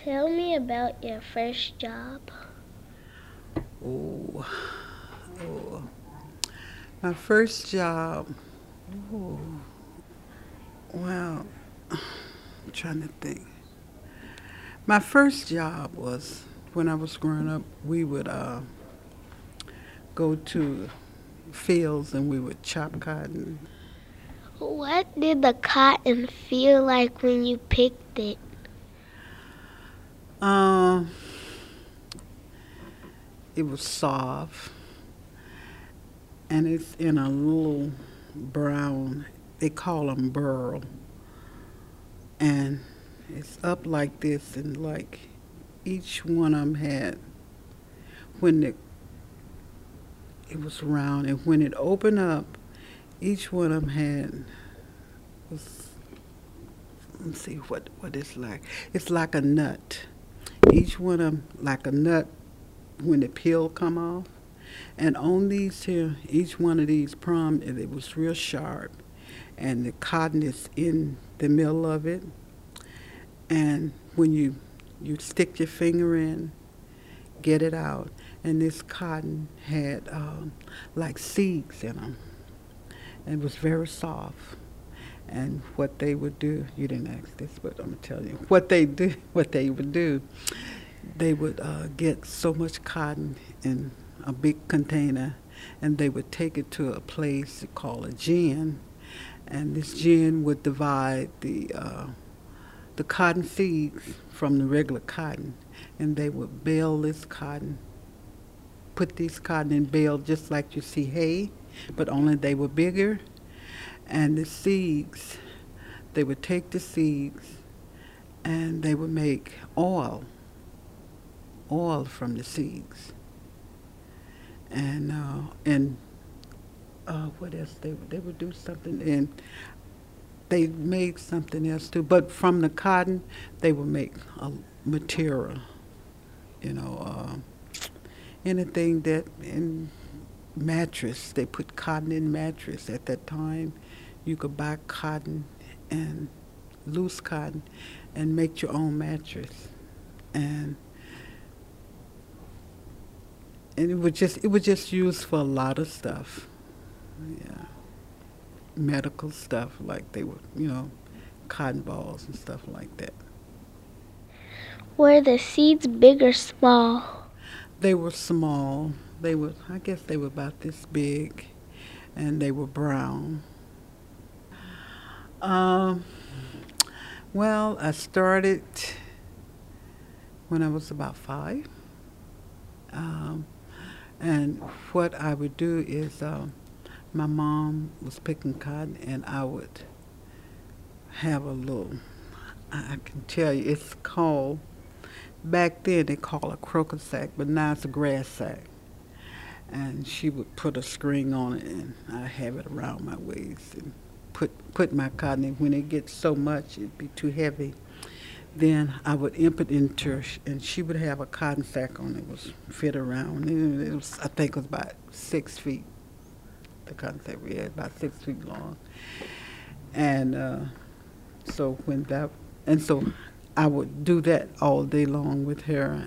Tell me about your first job. Oh, oh. My first job. Oh, well, I'm trying to think. My first job was when I was growing up. We would go to fields and we would chop cotton. What did the cotton feel like when you picked it? Um, it was soft, and it's in a little brown. They call them burl, and it's up like this, and like each one of them had when it was round, and when it opened up, each one of them had was. Let's see what it's like. It's like a nut. Each one of them like a nut when the peel come off. And on these here, each one of these prom, it was real sharp, and the cotton is in the middle of it. And when you stick your finger in, get it out, and this cotton had like seeds in them. And it was very soft. And what they would do, you didn't ask this, but I'm gonna tell you what they would do. They would get so much cotton in a big container, and they would take it to a place called a gin, and this gin would divide the cotton seeds from the regular cotton, and they would bale this cotton, put these cotton in bale just like you see hay, but only they were bigger, and the seeds, they would take the seeds and they would make oil from the seeds. And what else? They would do something, and they made something else too. But from the cotton, they would make a material, you know, anything that in mattress. They put cotton in mattress at that time. You could buy cotton and loose cotton and make your own mattress. And it was just used for a lot of stuff. Yeah. Medical stuff like they were, cotton balls and stuff like that. Were the seeds big or small? They were small. I guess they were about this big, and they were brown. Um, well, I started when I was about 5. Um, and what I would do is my mom was picking cotton, and I would have a little, I can tell you, it's called, back then they called a croquet sack, but now it's a grass sack. And she would put a string on it, and I have it around my waist and put my cotton in. When it gets so much, it'd be too heavy. Then I would imp it into her, and she would have a cotton sack on it. Was fit around. And it was, I think, it was about 6 feet. The cotton sack we had about 6 feet long, and so when that, and so I would do that all day long with her,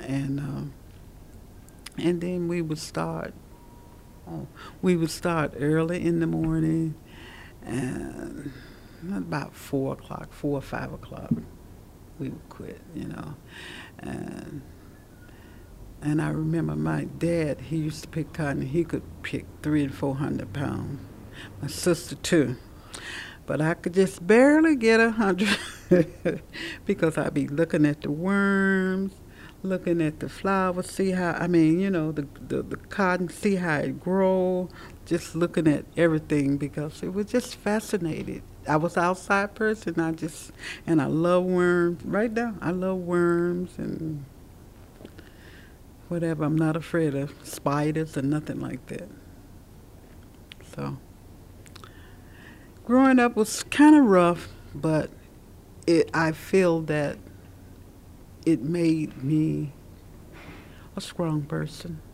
and then we would start. We would start early in the morning, and about 4 o'clock, 4 or 5 o'clock, we would quit. And and I remember my dad, he used to pick cotton. He could pick 300 and 400 pounds. My sister too, but I could just barely get 100 because I'd be looking at the worms, looking at the flowers, see how, the cotton, see how it grow, just looking at everything because it was just fascinated. I was an outside person. And I love worms. Right now, I love worms and whatever. I'm not afraid of spiders or nothing like that. So, growing up was kind of rough, but I feel that it made me a strong person.